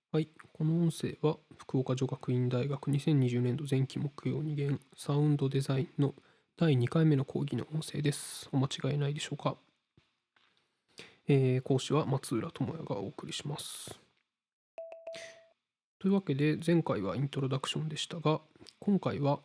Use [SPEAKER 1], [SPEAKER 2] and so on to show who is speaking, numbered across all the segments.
[SPEAKER 1] はい、この音声は福岡女学院大学2020年度前期木曜2限サウンドデザインの第2回目の講義の音声です。お間違いないでしょうか。講師は松浦智也がお送りします。というわけで前回はイントロダクションでしたが、今回は、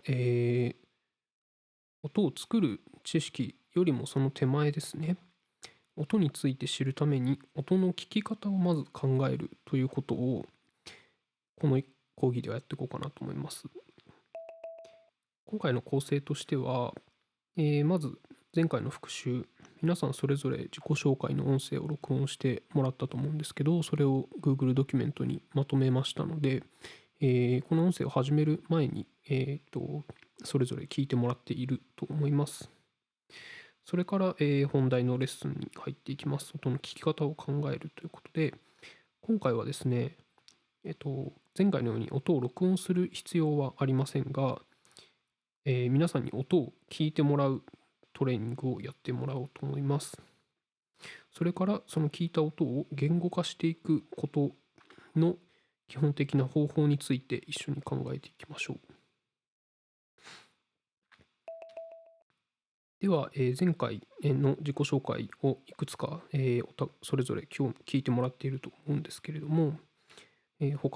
[SPEAKER 1] 音を作る知識よりもその手前ですね。音について知るために音の聞き方をまず考えるということをこの講義ではやっていこうかなと思います。今回の構成としては、まず前回の復習、皆さんそれぞれ自己紹介の音声を録音してもらったと思うんですけど、それを Google ドキュメントにまとめましたので、この音声を始める前に、それぞれ聞いてもらっていると思います。それから、本題のレッスンに入っていきます。音の聞き方を考えるということで、今回はですね、前回のように音を録音する必要はありませんが、皆さんに音を聞いてもらうトレーニングをやってもらおうと思います。それからその聞いた音を言語化していくことの基本的な方法について一緒に考えていきましょう。では、前回の自己紹介をいくつか、それぞれ今日聞いてもらっていると思うんですけれども、他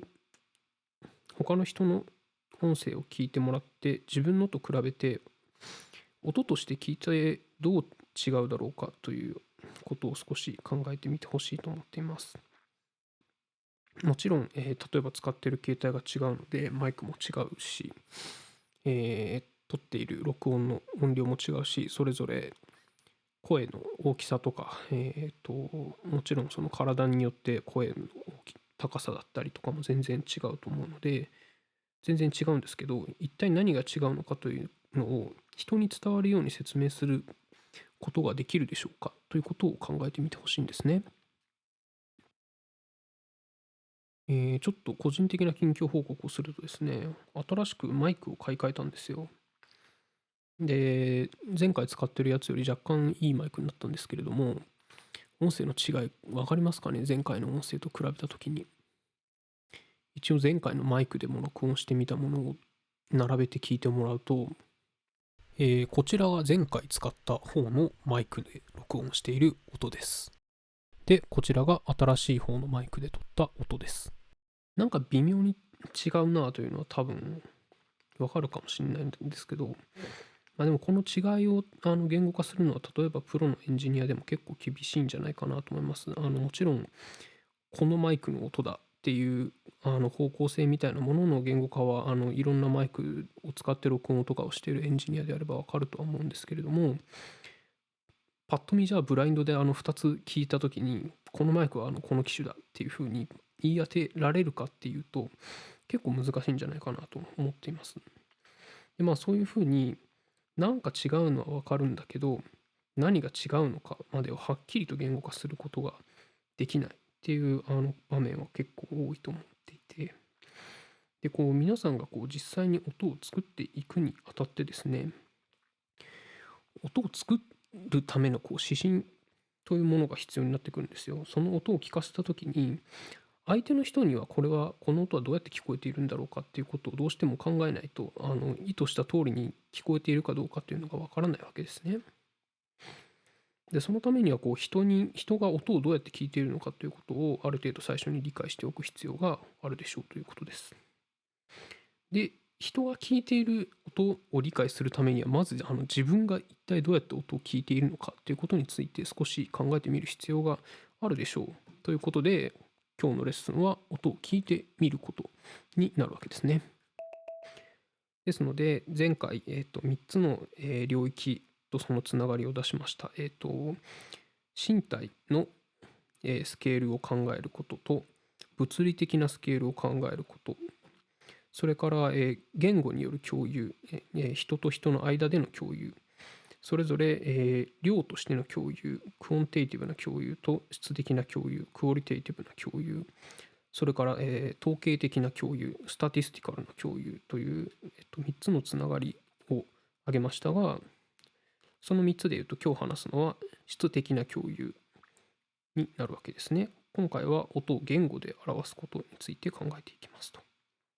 [SPEAKER 1] の人の音声を聞いてもらって自分のと比べて音として聞いてどう違うだろうかということを少し考えてみてほしいと思っています。もちろん、例えば使っている携帯が違うのでマイクも違うし、撮っている録音の音量も違うし、それぞれ声の大きさとか、もちろんその体によって声の高さだったりとかも全然違うと思うので、全然違うんですけど、一体何が違うのかというのを人に伝わるように説明することができるでしょうかということを考えてみてほしいんですね。ちょっと個人的な近況報告をするとですね、新しくマイクを買い替えたんですよ。で、前回使ってるやつより若干いいマイクになったんですけれども、音声の違い分かりますかね、前回の音声と比べたときに。一応前回のマイクでも録音してみたものを並べて聞いてもらうと、こちらは前回使った方のマイクで録音している音です。で、こちらが新しい方のマイクで撮った音です。なんか微妙に違うなというのは多分わかるかもしれないんですけど、でもこの違いを言語化するのは例えばプロのエンジニアでも結構厳しいんじゃないかなと思います。もちろんこのマイクの音だっていう方向性みたいなものの言語化はいろんなマイクを使って録音とかをしているエンジニアであればわかるとは思うんですけれども、パッと見じゃあブラインドで2つ聞いた時にこのマイクはこの機種だっていうふうに言い当てられるかっていうと結構難しいんじゃないかなと思っています。でそういうふうになんか違うのはわかるんだけど何が違うのかまでをはっきりと言語化することができないっていう場面は結構多いと思っていて、で皆さんが実際に音を作っていくにあたってですね、音を作るための指針というものが必要になってくるんですよ。その音を聞かせた時に相手の人にはこの音はどうやって聞こえているんだろうかっていうことをどうしても考えないと意図した通りに聞こえているかどうかっていうのがわからないわけですね。でそのためには人が音をどうやって聞いているのかということをある程度最初に理解しておく必要があるでしょうということです。で人が聞いている音を理解するためにはまず自分が一体どうやって音を聞いているのかということについて少し考えてみる必要があるでしょうということで、今日のレッスンは音を聞いてみることになるわけですね。ですので前回、3つの、領域とそのつながりを出しました。身体の、スケールを考えることと物理的なスケールを考えること、それから、言語による共有、人と人の間での共有、それぞれ、量としての共有、クオンテイティブな共有と質的な共有、クオリテイティブな共有、それから、統計的な共有、スタティスティカルな共有という、3つのつながりを挙げましたが、その3つでいうと今日話すのは質的な共有になるわけですね。今回は音を言語で表すことについて考えていきますと。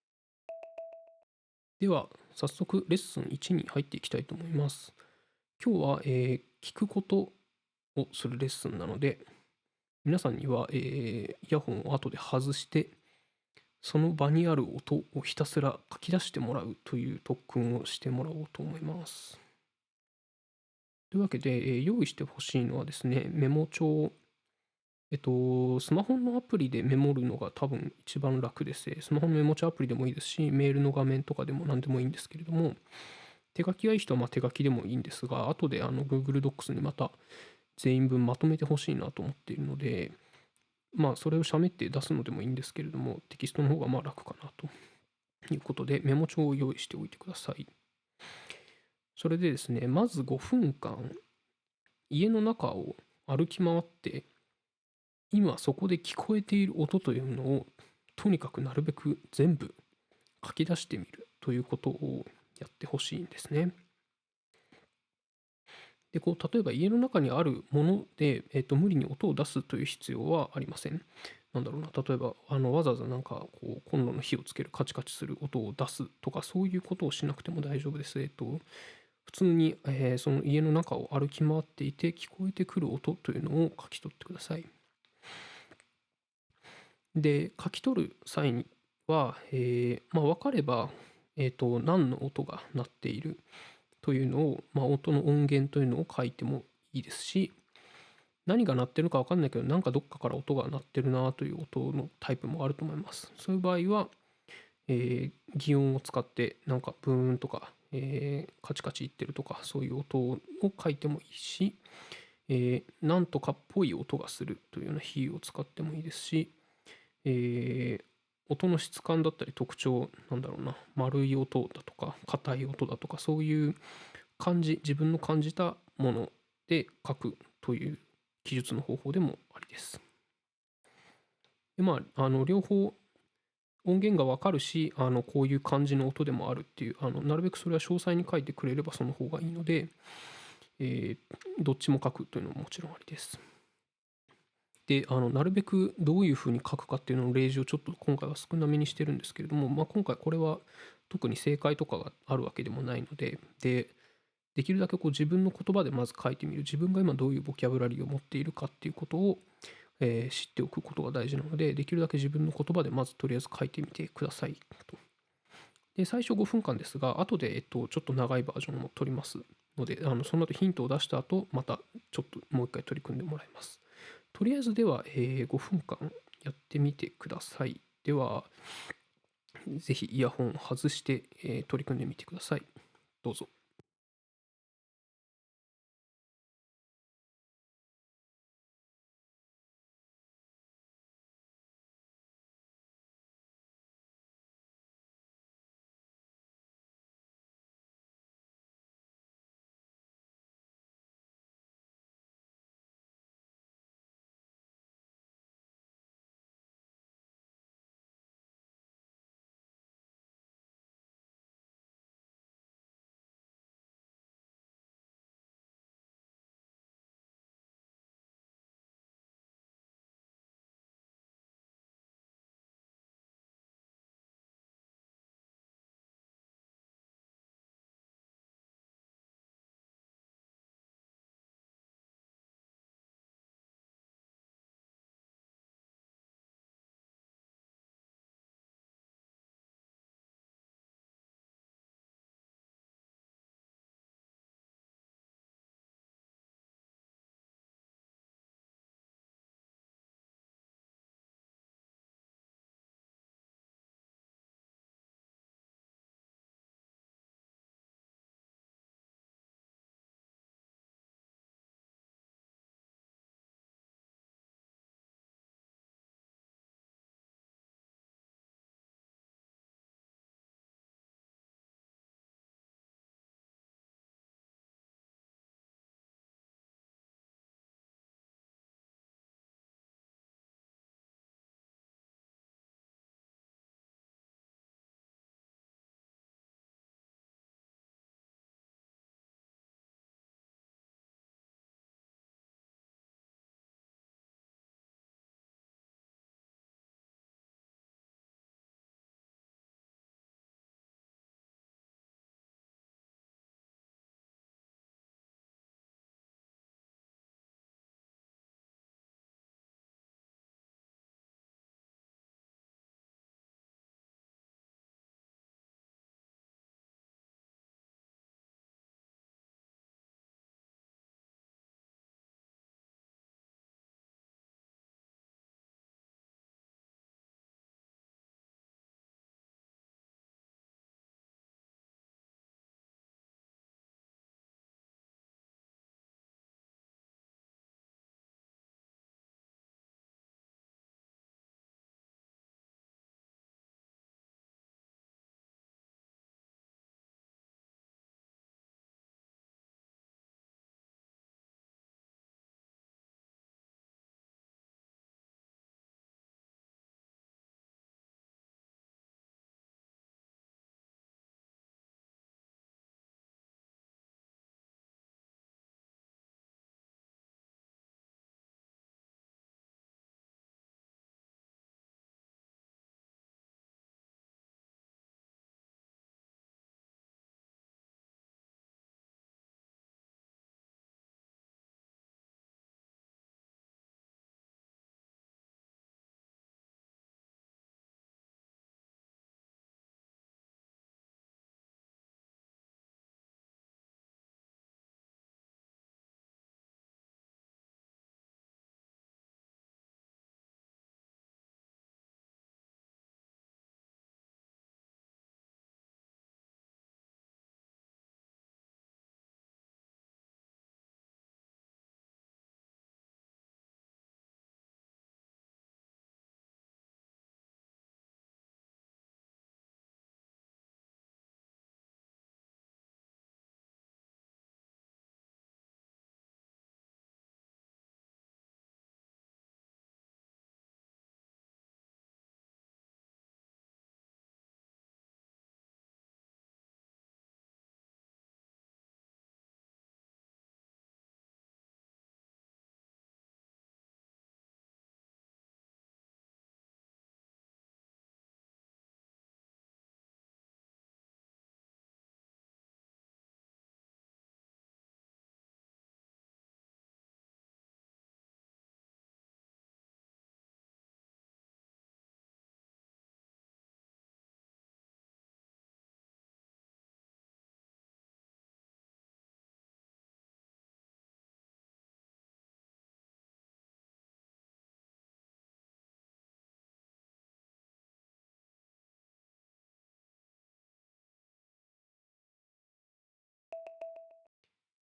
[SPEAKER 1] では、早速レッスン1に入っていきたいと思います。今日は、聞くことをするレッスンなので、皆さんには、イヤホンを後で外して、その場にある音をひたすら書き出してもらうという特訓をしてもらおうと思います。というわけで、用意してほしいのはですね、メモ帳。スマホのアプリでメモるのが多分一番楽です。スマホのメモ帳アプリでもいいですし、メールの画面とかでも何でもいいんですけれども、手書きがいい人は手書きでもいいんですが、後でGoogle Docs にまた全員分まとめてほしいなと思っているので、それを喋って出すのでもいいんですけれども、テキストの方が楽かなということで、メモ帳を用意しておいてください。それでですね、まず5分間、家の中を歩き回って、今そこで聞こえている音というのを、とにかくなるべく全部書き出してみるということをやってほしいんですね。で、例えば家の中にあるもので、無理に音を出すという必要はありません。なんだろうな、例えば、わざわざコンロの火をつけるカチカチする音を出すとか、そういうことをしなくても大丈夫です。普通に、その家の中を歩き回っていて、聞こえてくる音というのを書き取ってください。で、書き取る際には、分かれば、何の音が鳴っているというのを、音の音源というのを書いてもいいですし、何が鳴ってるか分かんないけど、なんかどっかから音が鳴ってるなという音のタイプもあると思います。そういう場合は、擬音を使って、なんかブーンとか、カチカチいってるとか、そういう音を書いてもいいし、なんとかっぽい音がするというような比喩を使ってもいいですし、音の質感だったり特徴、なんだろうな、丸い音だとか、硬い音だとか、そういう自分の感じたもので書くという記述の方法でもありです。で、両方音源がわかるし、こういう感じの音でもあるっていう、なるべくそれは詳細に書いてくれればその方がいいので、どっちも書くというのももちろんありです。で、なるべくどういうふうに書くかっていうのの例示をちょっと今回は少なめにしてるんですけれども、今回これは特に正解とかがあるわけでもないので、できるだけ自分の言葉でまず書いてみる。自分が今どういうボキャブラリーを持っているかっていうことを、知っておくことが大事なので、できるだけ自分の言葉でまずとりあえず書いてみてくださいと。で、最初5分間ですが、後で、ちょっと長いバージョンも取りますので、その後ヒントを出した後、またちょっともう一回取り組んでもらいます。とりあえずでは、5分間やってみてください。では、ぜひイヤホンを外して、取り組んでみてください。どうぞ。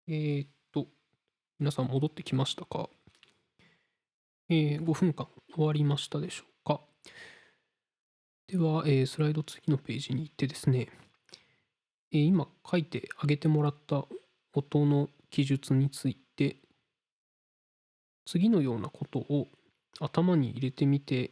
[SPEAKER 1] えーっと、皆さん戻ってきましたか？5分間終わりましたでしょうか？では、スライド次のページに行ってですね、今書いてあげてもらった音の記述について、次のようなことを頭に入れてみて、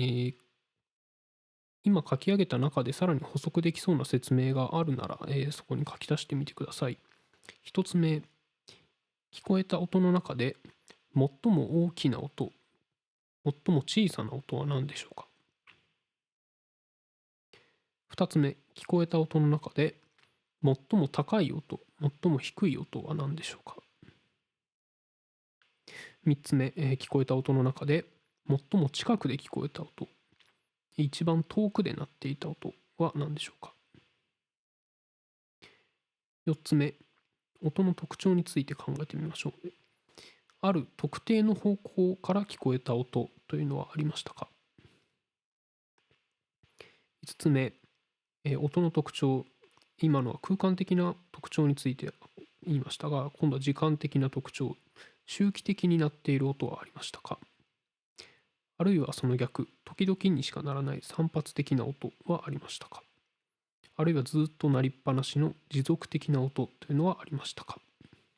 [SPEAKER 1] 今書き上げた中でさらに補足できそうな説明があるなら、そこに書き足してみてください。1つ目、聞こえた音の中で最も大きな音、最も小さな音は何でしょうか？2つ目、聞こえた音の中で最も高い音、最も低い音は何でしょうか？3つ目、聞こえた音の中で最も近くで聞こえた音、一番遠くで鳴っていた音は何でしょうか？4つ目、音の特徴について考えてみましょう。ある特定の方向から聞こえた音というのはありましたか？5つ目、音の特徴、今のは空間的な特徴について言いましたが、今度は時間的な特徴、周期的になっている音はありましたか？あるいはその逆、時々にしかならない散発的な音はありましたか？あるいはずっと鳴りっぱなしの持続的な音というのはありましたか？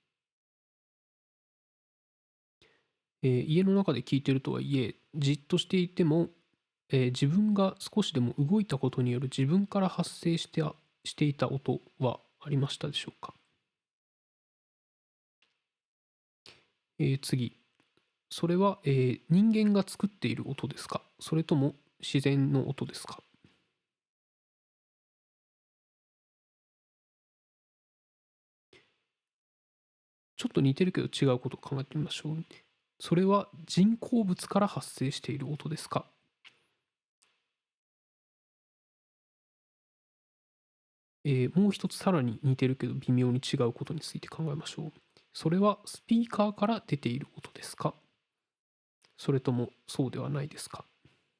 [SPEAKER 1] 家の中で聞いているとはいえ、じっとしていても、自分が少しでも動いたことによる自分から発生していた音はありましたでしょうか？次、それは、人間が作っている音ですか？それとも自然の音ですか？ちょっと似てるけど違うことを考えてみましょう。それは人工物から発生している音ですか？もう一つさらに似てるけど微妙に違うことについて考えましょう。それはスピーカーから出ている音ですか？それともそうではないですか？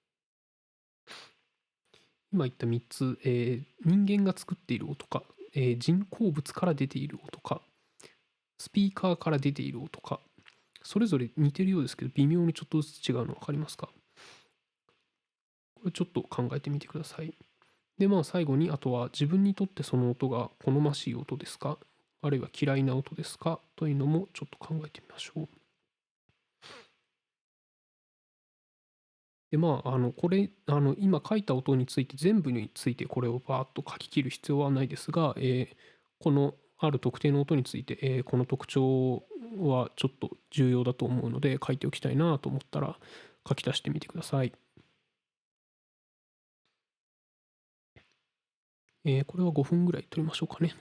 [SPEAKER 1] 今言った3つ、人間が作っている音か、人工物から出ている音か、スピーカーから出ている音か、それぞれ似てるようですけど微妙にちょっとずつ違うの分かりますか？これちょっと考えてみてください。で、まあ最後に、あとは自分にとってその音が好ましい音ですか、あるいは嫌いな音ですかというのもちょっと考えてみましょう。で、まあ、これ、今書いた音について全部についてこれをバーッと書き切る必要はないですが、このある特定の音について、この特徴はちょっと重要だと思うので書いておきたいなと思ったら書き足してみてください。これは5分ぐらい取りましょうかね。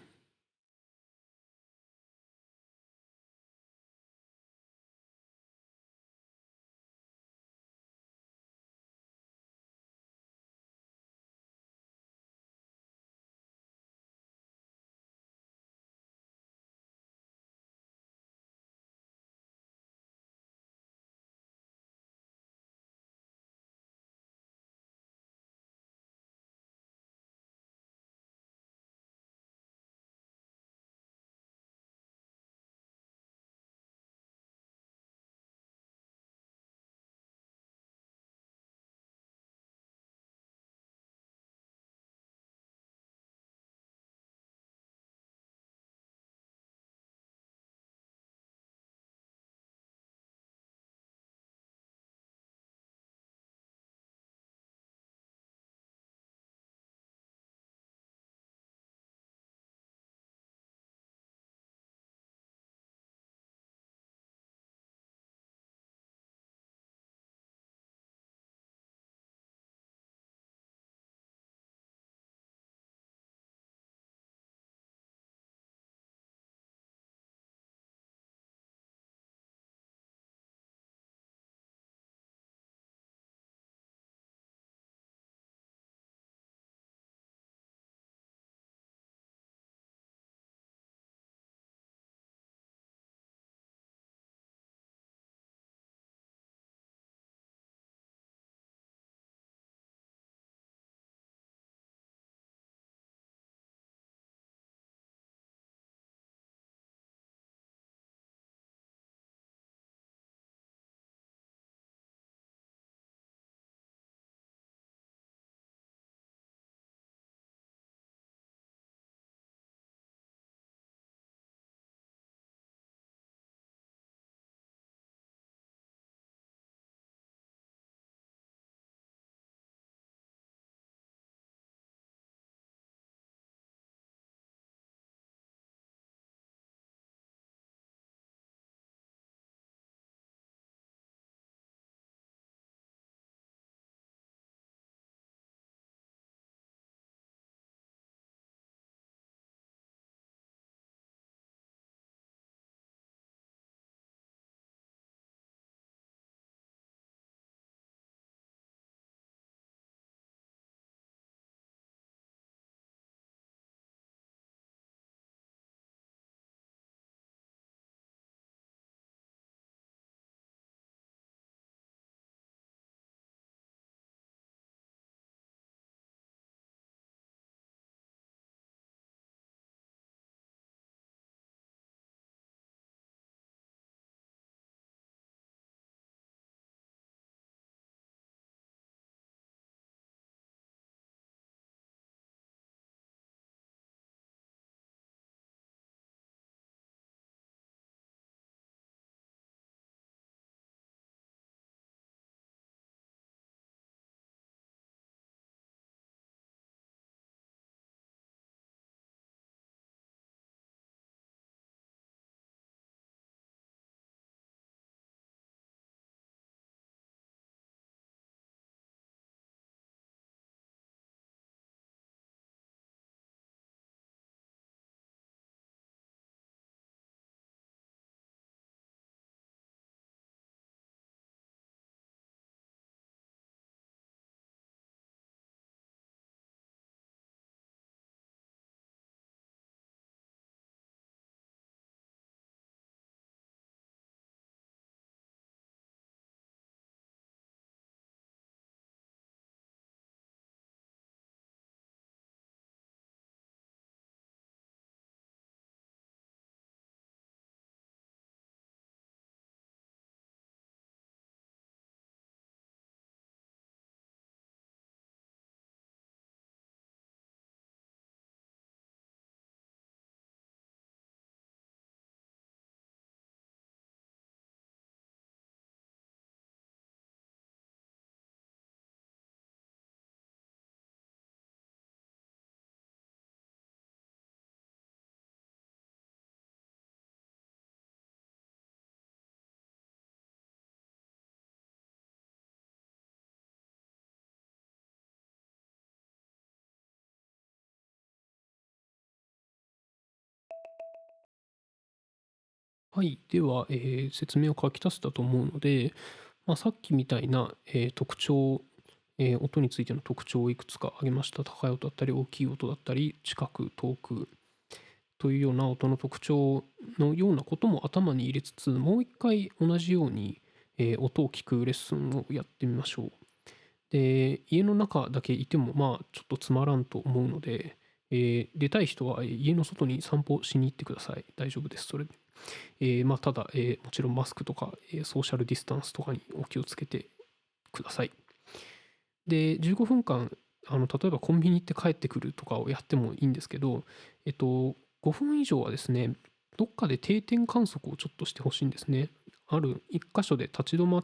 [SPEAKER 1] はい。では、説明を書き足せたと思うので、さっきみたいな、特徴、音についての特徴をいくつか挙げました。高い音だったり、大きい音だったり、近く、遠くというような音の特徴のようなことも頭に入れつつ、もう一回同じように、音を聞くレッスンをやってみましょう。で、家の中だけいても、ちょっとつまらんと思うので、出たい人は家の外に散歩しに行ってください。大丈夫です。それで。ただ、もちろんマスクとか、ソーシャルディスタンスとかにお気をつけてください。で、15分間、例えばコンビニ行って帰ってくるとかをやってもいいんですけど、5分以上はですね、どっかで定点観測をちょっとしてほしいんですね。ある1箇所で立ち止まって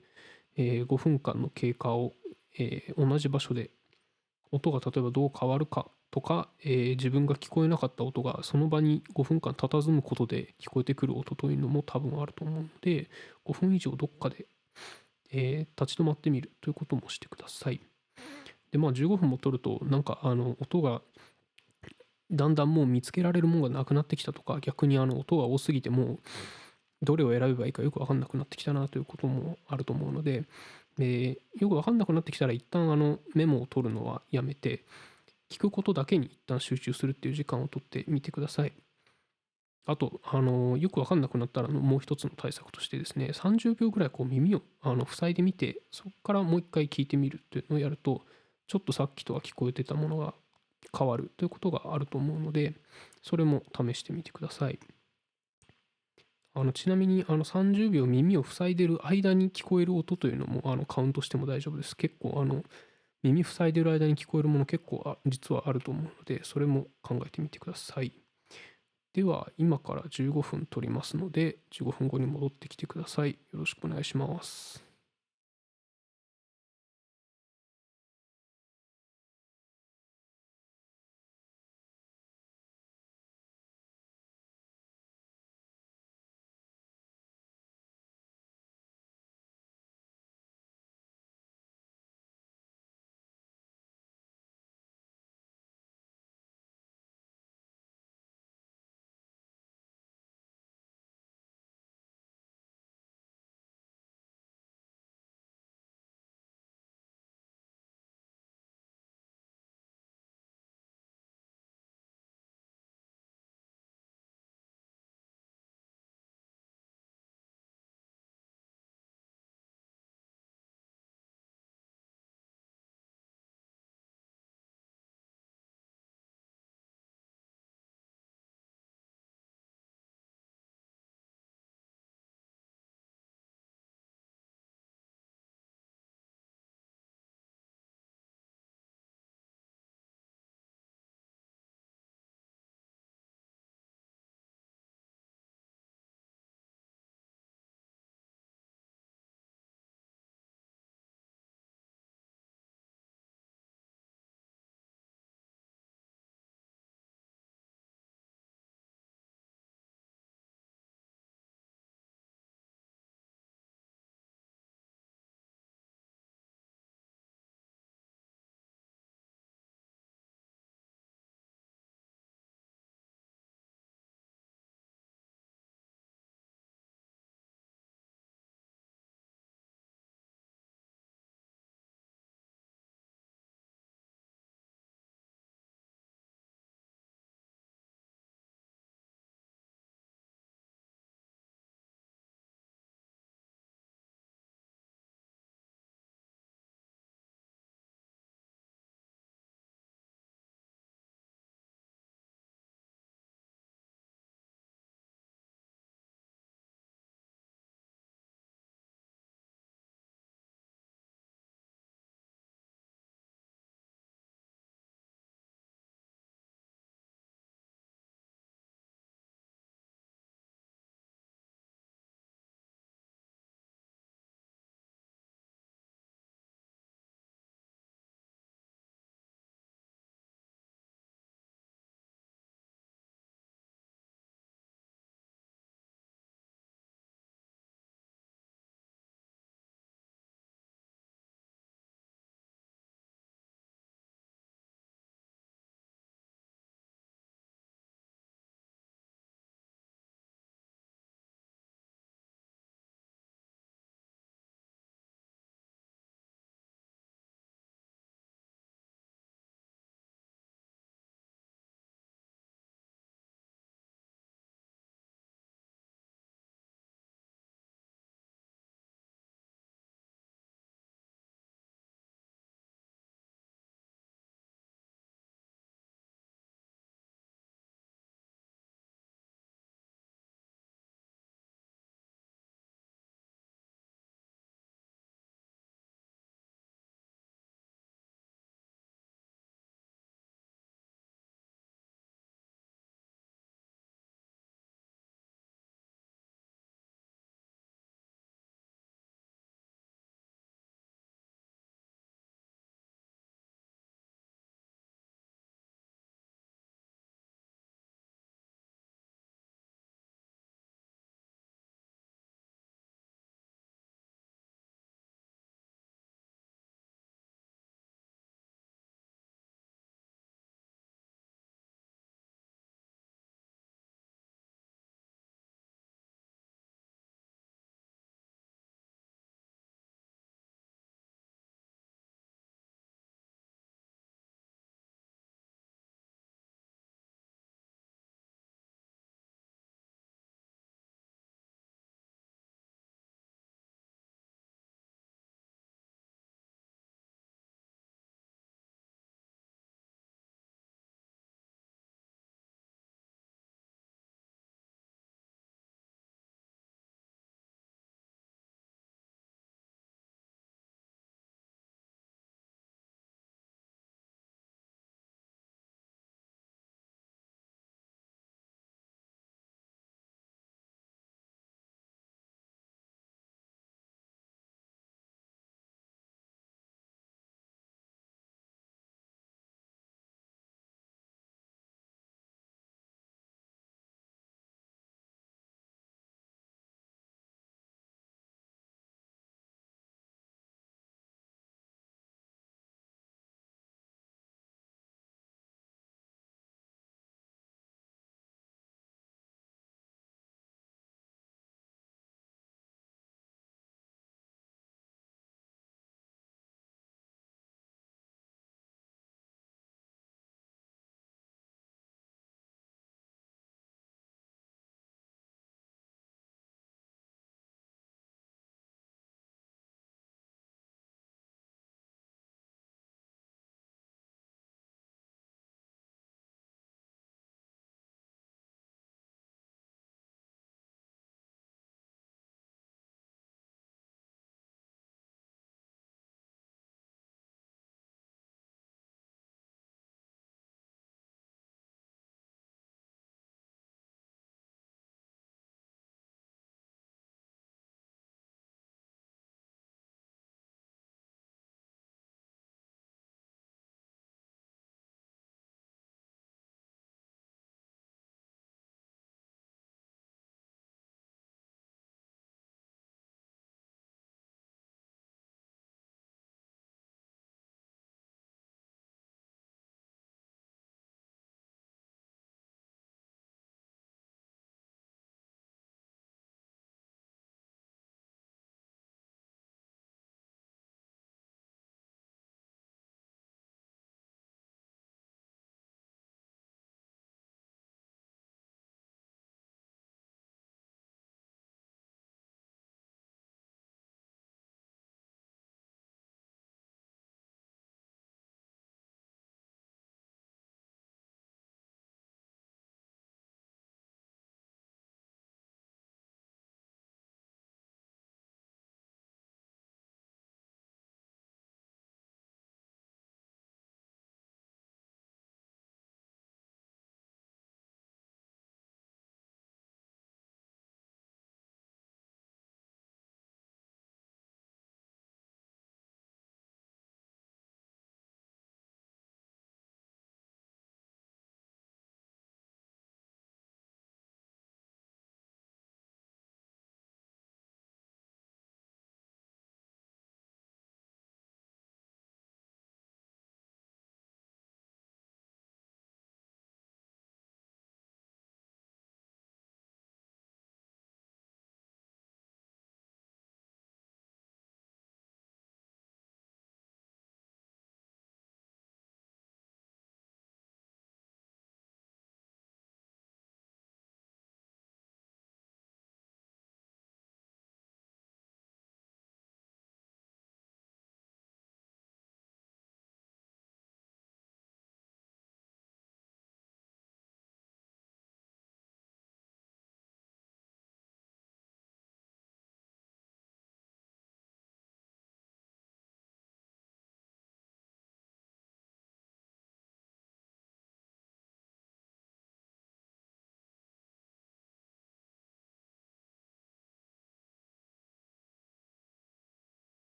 [SPEAKER 1] 、5分間の経過を、同じ場所で音が例えばどう変わるかとか、自分が聞こえなかった音がその場に5分間佇むことで聞こえてくる音というのも多分あると思うので、5分以上どっかで、立ち止まってみるということもしてください。で、15分も取ると、なんか音がだんだんもう見つけられるものがなくなってきたとか、逆に音が多すぎてもうどれを選べばいいかよく分かんなくなってきたなということもあると思うので、よく分かんなくなってきたら一旦メモを取るのはやめて、聞くことだけに一旦集中するっていう時間をとってみてください。あと、よく分かんなくなったらもう一つの対策としてですね、30秒ぐらいこう耳を塞いでみて、そこからもう一回聞いてみるっていうのをやると、ちょっとさっきとは聞こえてたものが変わるということがあると思うので、それも試してみてください。ちなみに30秒耳を塞いでる間に聞こえる音というのもカウントしても大丈夫です。結構耳塞いでる間に聞こえるもの結構実はあると思うので、それも考えてみてください。では今から15分取りますので、15分後に戻ってきてください。よろしくお願いします。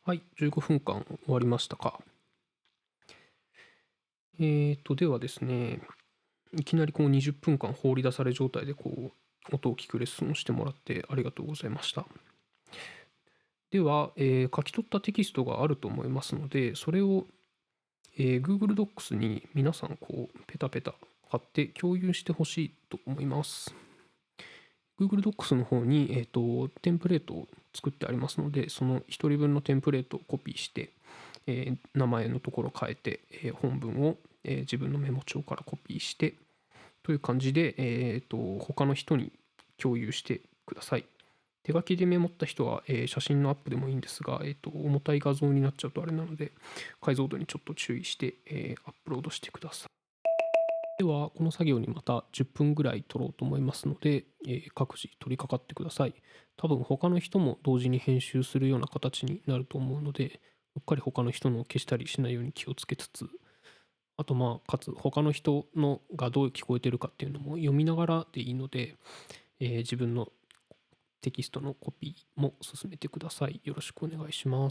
[SPEAKER 1] はい、15分間終わりましたか。ではですね、いきなりこう20分間放り出され状態でこう音を聞くレッスンをしてもらってありがとうございました。では、書き取ったテキストがあると思いますので、それを、Google Docs に皆さんこうペタペタ貼って共有してほしいと思います。Google Docs の方に、テンプレートを作ってありますので、その1人分のテンプレートをコピーして、名前のところを変えて、本文を、自分のメモ帳からコピーしてという感じで、他の人に共有してください。手書きでメモった人は、写真のアップでもいいんですが、重たい画像になっちゃうとあれなので、解像度にちょっと注意して、アップロードしてください。では、この作業にまた10分ぐらい取ろうと思いますので、各自取り掛かってください。多分他の人も同時に編集するような形になると思うので、うっかり他の人のを消したりしないように気をつけつつ、あとかつ他の人のがどう聞こえてるかっていうのも読みながらでいいので、自分のテキストのコピーも進めてください。よろしくお願いします。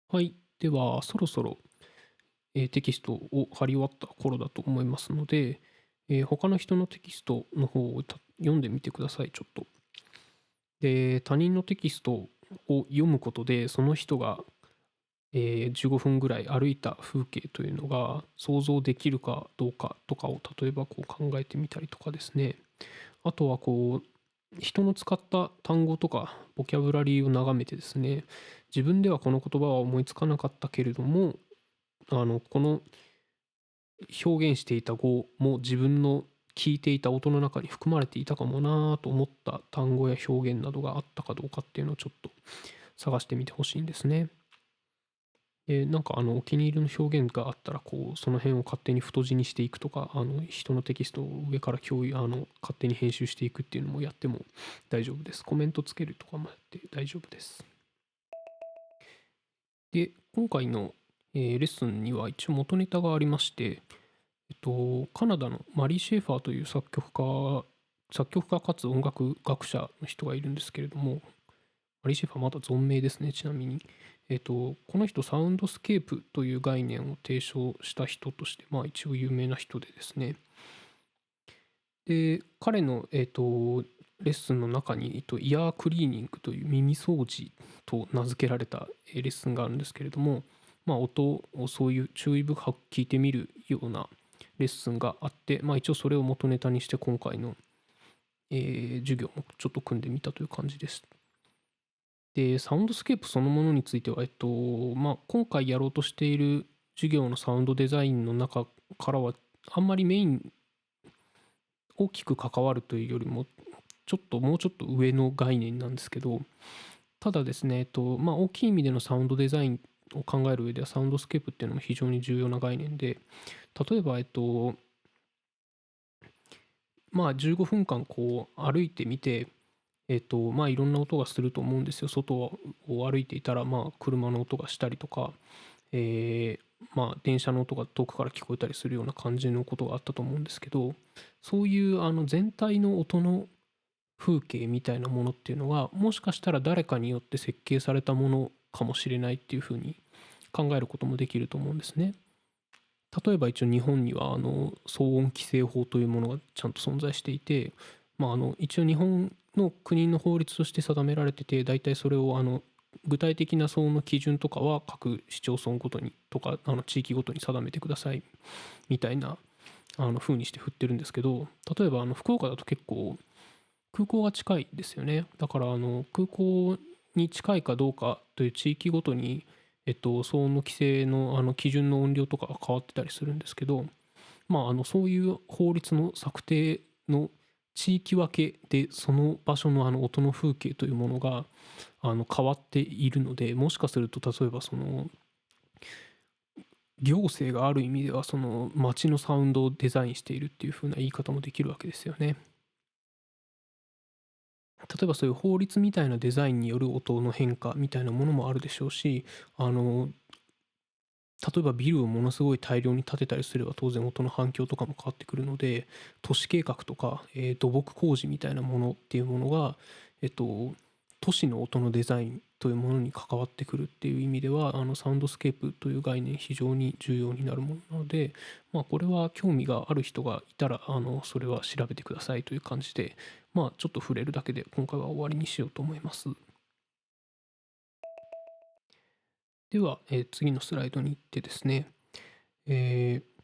[SPEAKER 1] はい。では、そろそろ、テキストを貼り終わった頃だと思いますので、他の人のテキストの方を読んでみてください、ちょっと。で、他人のテキストを読むことで、その人が、15分ぐらい歩いた風景というのが想像できるかどうかとかを例えばこう考えてみたりとかですね。あとはこう人の使った単語とかボキャブラリーを眺めてですね、自分ではこの言葉は思いつかなかったけれども、この表現していた語も自分の聞いていた音の中に含まれていたかもなと思った単語や表現などがあったかどうかっていうのをちょっと探してみてほしいんですね。で、なんかお気に入りの表現があったらこうその辺を勝手に太字にしていくとか、人のテキストを上から共有勝手に編集していくっていうのもやっても大丈夫です。コメントつけるとかもやって大丈夫です。で、今回の、レッスンには一応元ネタがありまして、カナダのマリー・シェーファーという作曲家かつ音楽学者の人がいるんですけれども、マリー・シェーファーまだ存命ですね、ちなみに。この人、サウンドスケープという概念を提唱した人として、まあ一応有名な人でですね。で、彼の、レッスンの中に、イヤークリーニングという耳掃除と名付けられたレッスンがあるんですけれども、まあ、音をそういう注意深く聞いてみるようなレッスンがあって、まあ、一応それを元ネタにして今回の、授業もちょっと組んでみたという感じです。で、サウンドスケープそのものについては、まあ、今回やろうとしている授業のサウンドデザインの中からは、あんまりメイン大きく関わるというよりも、もうちょっと上の概念なんですけど、ただですね、まあ、大きい意味でのサウンドデザインを考える上では、サウンドスケープっていうのも非常に重要な概念で、例えば、まあ、15分間こう歩いてみて、まあ、いろんな音がすると思うんですよ。外を歩いていたら、まあ、車の音がしたりとか、まあ、電車の音が遠くから聞こえたりするような感じのことがあったと思うんですけど、そういう全体の音の風景みたいなものっていうのは、もしかしたら誰かによって設計されたものかもしれないっていうふうに考えることもできると思うんですね。例えば一応日本には騒音規制法というものがちゃんと存在していて、まあ、一応日本の国の法律として定められてて、大体それを具体的な騒音の基準とかは各市町村ごとにとか地域ごとに定めてくださいみたいな風にして振ってるんですけど、例えば福岡だと結構空港が近いですよね。だから空港に近いかどうかという地域ごとに、騒音の規制の基準の音量とかが変わってたりするんですけど、まあ、そういう法律の策定の地域分けでその場所の音の風景というものが変わっているので、もしかすると例えばその行政がある意味ではその街のサウンドをデザインしているっていう風な言い方もできるわけですよね。例えばそういう法律みたいなデザインによる音の変化みたいなものもあるでしょうし、例えばビルをものすごい大量に建てたりすれば当然音の反響とかも変わってくるので、都市計画とか、土木工事みたいなものっていうものが、都市の音のデザインというものに関わってくるっていう意味では、サウンドスケープという概念非常に重要になるものなので、まあ、これは興味がある人がいたらそれは調べてくださいという感じで、まあ、ちょっと触れるだけで今回は終わりにしようと思います。では、次のスライドに行ってですね、えー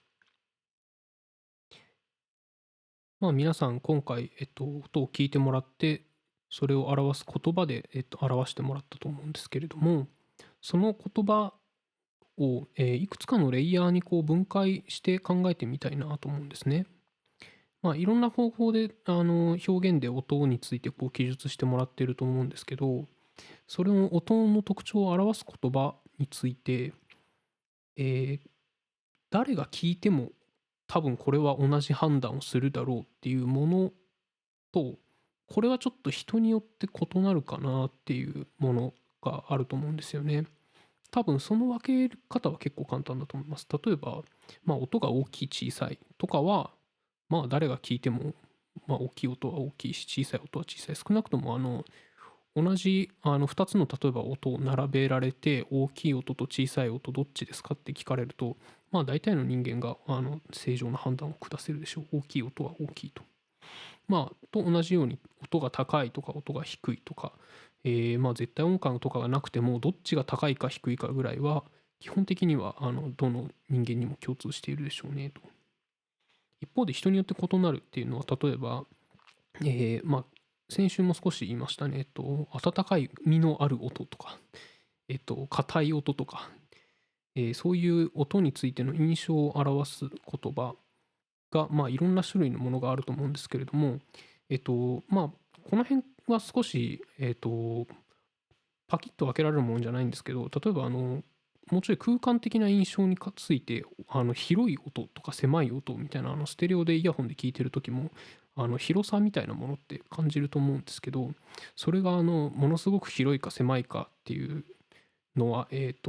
[SPEAKER 1] まあ、皆さん今回、音を聞いてもらって、それを表す言葉で、表してもらったと思うんですけれども、その言葉を、いくつかのレイヤーにこう分解して考えてみたいなと思うんですね。まあ、いろんな方法で表現で音についてこう記述してもらっていると思うんですけど、それの音の特徴を表す言葉について、えー誰が聞いても多分これは同じ判断をするだろうっていうものと、これはちょっと人によって異なるかなっていうものがあると思うんですよね。多分その分け方は結構簡単だと思います。例えば、まあ、音が大きい小さいとかは、まあ誰が聞いても、まあ、大きい音は大きいし小さい音は小さい。少なくとも同じ2つの例えば音を並べられて、大きい音と小さい音どっちですかって聞かれると、まあ大体の人間が正常な判断を下せるでしょう。大きい音は大きいと。まあと同じように音が高いとか音が低いとか、まあ絶対音感とかがなくてもどっちが高いか低いかぐらいは基本的にはどの人間にも共通しているでしょうねと。一方で人によって異なるっていうのは、例えば、まあ先週も少し言いましたね、温かい実のある音とか、硬い音とか、そういう音についての印象を表す言葉が、まあ、いろんな種類のものがあると思うんですけれども、まあ、この辺は少し、パキッと分けられるものじゃないんですけど、例えばもうちょい空間的な印象について、広い音とか狭い音みたいな、ステレオでイヤホンで聞いてる時も、広さみたいなものって感じると思うんですけど、それがものすごく広いか狭いかっていうのは、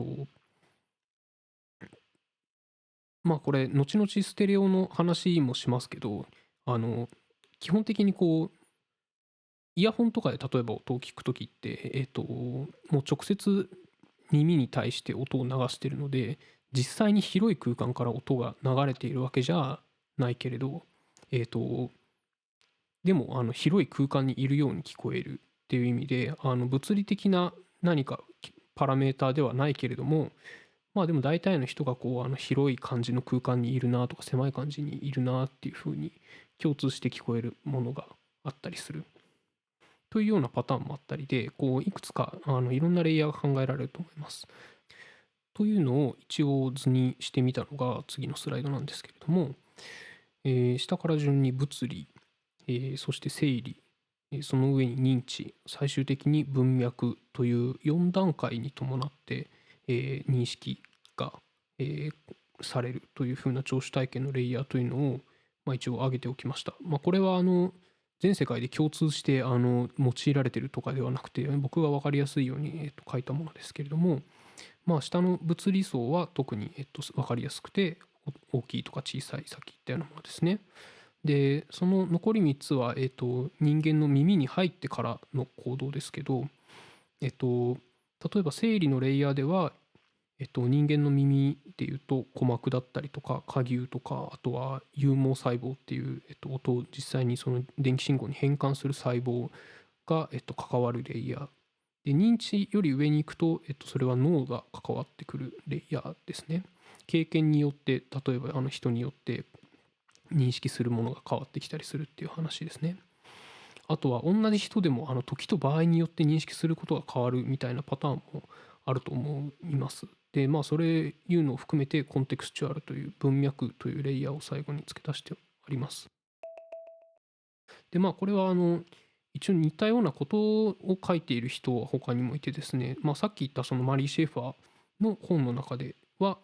[SPEAKER 1] まあこれ後々ステレオの話もしますけど、あの基本的にこうイヤホンとかで例えば音を聞く時って、もう直接耳に対して音を流してるので、実際に広い空間から音が流れているわけじゃないけれど、でも広い空間にいるように聞こえるっていう意味で、物理的な何かパラメーターではないけれども、まあでも大体の人がこう広い感じの空間にいるなとか狭い感じにいるなっていう風に共通して聞こえるものがあったりするというようなパターンもあったりで、こういくつかいろんなレイヤーが考えられると思います。というのを一応図にしてみたのが次のスライドなんですけれども、下から順に物理、そして生理、その上に認知、最終的に文脈という4段階に伴って、認識が、されるというふうな聴取体験のレイヤーというのを、まあ、一応挙げておきました。まあ、これは全世界で共通して用いられているとかではなくて、僕が分かりやすいように、書いたものですけれども、まあ、下の物理層は特に、分かりやすくて大きいとか小さい、さっき言ったようなものですね。でその残り3つは、人間の耳に入ってからの行動ですけど、例えば生理のレイヤーでは、人間の耳でいうと鼓膜だったりとか蝸牛とか、あとは有毛細胞っていう、音を実際にその電気信号に変換する細胞が、関わるレイヤーで、認知より上に行くと、それは脳が関わってくるレイヤーですね。経験によって、例えば人によって認識するものが変わってきたりするっていう話ですね。あとは同じ人でも時と場合によって認識することが変わるみたいなパターンもあると思います。でまあそれいうのを含めてコンテクスチュアルという文脈というレイヤーを最後に付け足してあります。でまあこれは一応似たようなことを書いている人は他にもいてですね、まあ、さっき言ったそのマリー・シェーファーの本の中では、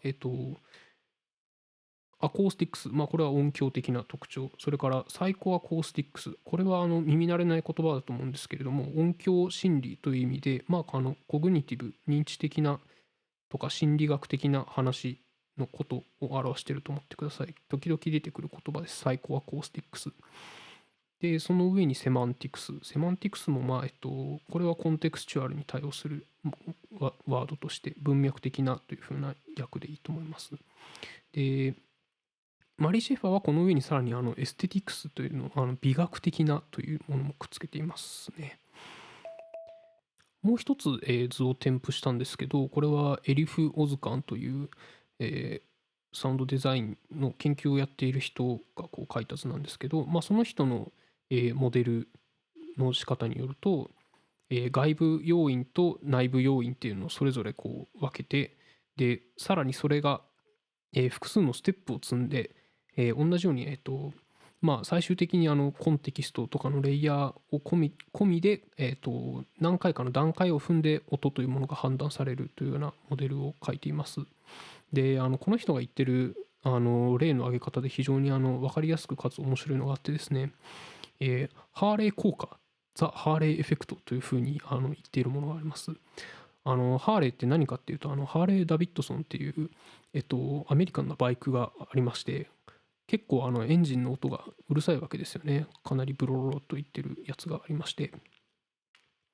[SPEAKER 1] アコースティックス、まあ、これは音響的な特徴、それからサイコアコースティックス、これは耳慣れない言葉だと思うんですけれども、音響心理という意味で、まあ、コグニティブ、認知的なとか心理学的な話のことを表していると思ってください。時々出てくる言葉です。サイコアコースティックス。で、その上にセマンティクス。セマンティクスも、まあこれはコンテクスチュアルに対応するワードとして文脈的なというふうな訳でいいと思います。で、マリー・シェファーはこの上にさらにエステティクスというのを美学的なというものもくっつけていますね。もう一つ、図を添付したんですけど、これはエリフ・オズカンという、サウンドデザインの研究をやっている人がこう書いた図なんですけど、まあ、その人の、モデルの仕方によると、外部要因と内部要因っていうのをそれぞれこう分けて、でさらにそれが、複数のステップを積んで、同じように、まあ、最終的にコンテキストとかのレイヤーを込みで、何回かの段階を踏んで音というものが判断されるというようなモデルを書いています。でこの人が言ってる例の挙げ方で非常に分かりやすくかつ面白いのがあってですね、ハーレー効果、ザ・ハーレーエフェクトというふうに言っているものがあります。ハーレーって何かっていうと、ハーレー・ダビッドソンっていう、アメリカンなバイクがありまして、結構エンジンの音がうるさいわけですよね。かなりブロロロと言ってるやつがありまして、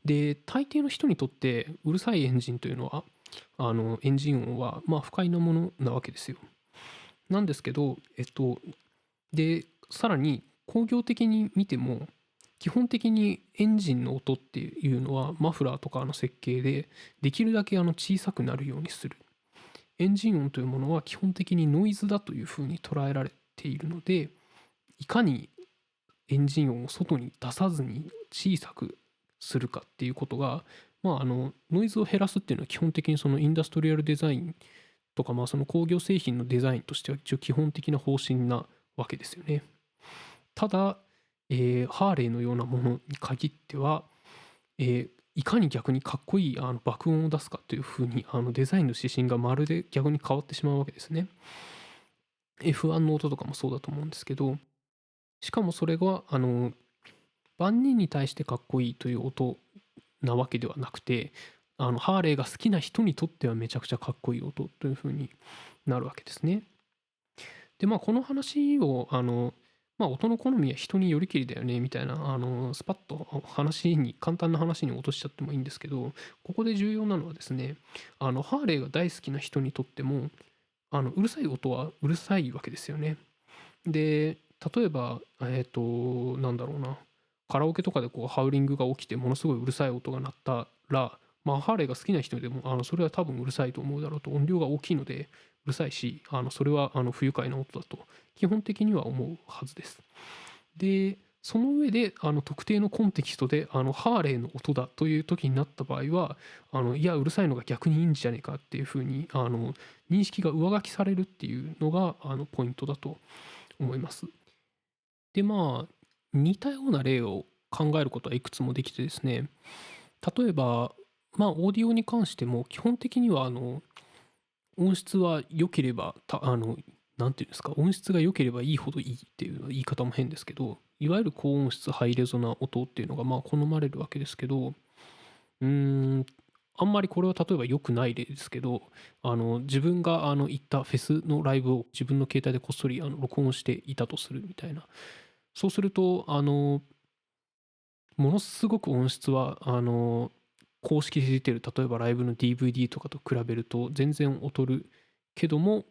[SPEAKER 1] で、大抵の人にとってうるさいエンジンというのは、エンジン音はまあ不快なものなわけですよ。なんですけど、で、さらに工業的に見ても、基本的にエンジンの音っていうのはマフラーとかの設計でできるだけ小さくなるようにする。エンジン音というものは基本的にノイズだというふうに捉えられているので、いかにエンジン音を外に出さずに小さくするかっていうことが、ノイズを減らすっていうのは基本的にそのインダストリアルデザインとか、その工業製品のデザインとしては一応基本的な方針なわけですよね。ただ、ハーレーのようなものに限っては、いかに逆にかっこいい爆音を出すかというふうにデザインの指針がまるで逆に変わってしまうわけですね。F1 の音とかもそうだと思うんですけど、しかもそれが万人に対してかっこいいという音なわけではなくて、ハーレーが好きな人にとってはめちゃくちゃかっこいい音というふうになるわけですね。で、この話を音の好みは人によりきりだよねみたいなスパッと簡単な話に落としちゃってもいいんですけど、ここで重要なのはですね、ハーレーが大好きな人にとってもうるさい音はうるさいわけですよね。で、例えばなんだろうな、カラオケとかでこうハウリングが起きてものすごいうるさい音が鳴ったら、ハーレーが好きな人でもそれは多分うるさいと思うだろうと、音量が大きいのでうるさいし、それは不愉快な音だと基本的には思うはずです。で、その上で特定のコンテキストでハーレーの音だという時になった場合は、いやうるさいのが逆にいいんじゃねえかっていうふうに認識が上書きされるっていうのがポイントだと思います。で、似たような例を考えることはいくつもできてですね、例えば、オーディオに関しても基本的には音質は良ければ、なんていうんですか、音質が良ければいいほどいいっていう言い方も変ですけど、いわゆる高音質、ハイレゾな音っていうのが好まれるわけですけど、うーん、あんまりこれは例えば良くない例ですけど、自分が行ったフェスのライブを自分の携帯でこっそり録音していたとするみたいな。そうすると、ものすごく音質は、公式で出てる、例えばライブの DVD とかと比べると全然劣るけども、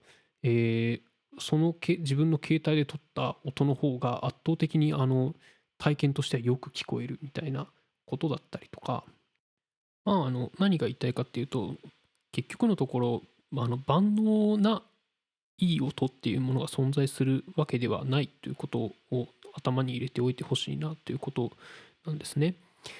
[SPEAKER 1] 自分の携帯で撮った音の方が圧倒的に体験としてはよく聞こえるみたいなことだったりとか、何が言いたいかっていうと、結局のところ、万能ないい音っていうものが存在するわけではないということを頭に入れておいてほしいなということなんですね。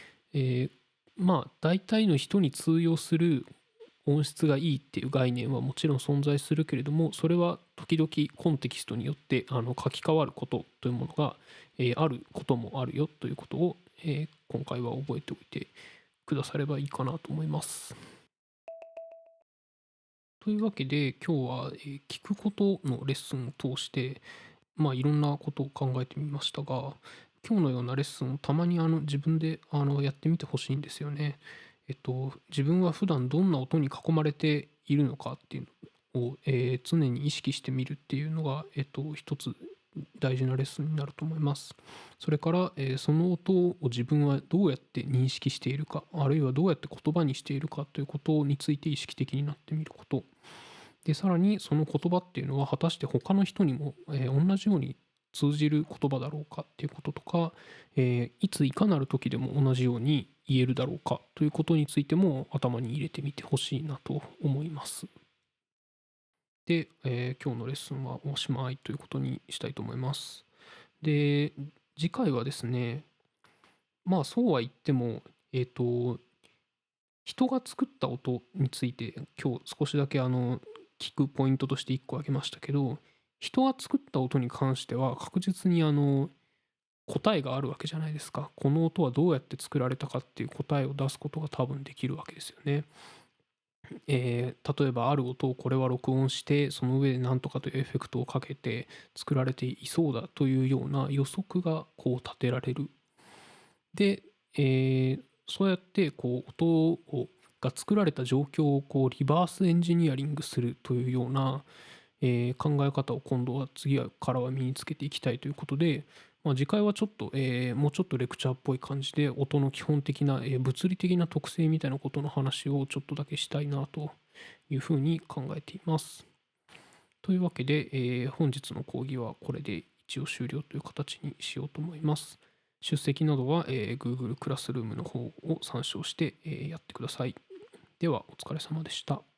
[SPEAKER 1] 大体の人に通用する音質がいいっていう概念はもちろん存在するけれども、それは時々コンテキストによって書き換わることというものが、あることもあるよということを、今回は覚えておいてくださればいいかなと思います。というわけで今日は、聞くことのレッスンを通して、いろんなことを考えてみましたが、今日のようなレッスンをたまに自分でやってみてほしいんですよね。自分は普段どんな音に囲まれているのかっていうのを、常に意識してみるっていうのが、一つ大事なレッスンになると思います。それから、その音を自分はどうやって認識しているか、あるいはどうやって言葉にしているかということについて意識的になってみること。で、さらにその言葉っていうのは果たして他の人にも、同じように通じる言葉だろうかっていうこととか、いついかなる時でも同じように言えるだろうかということについても頭に入れてみてほしいなと思います。で、今日のレッスンはおしまいということにしたいと思います。で、次回はですね、そうは言っても、人が作った音について今日少しだけ聞くポイントとして1個挙げましたけど、人が作った音に関しては確実に答えがあるわけじゃないですか。この音はどうやって作られたかっていう答えを出すことが多分できるわけですよね。例えばある音をこれは録音してその上で何とかというエフェクトをかけて作られていそうだというような予測がこう立てられる。で、そうやってこう音をが作られた状況をこうリバースエンジニアリングするというような、考え方を今度は次からは身につけていきたいということで、 次回はちょっと、もうちょっとレクチャーっぽい感じで、音の基本的な、物理的な特性みたいなことの話をちょっとだけしたいなというふうに考えています。というわけで、本日の講義はこれで一応終了という形にしようと思います。出席などは、Google クラスルームの方を参照して、やってください。では、お疲れ様でした。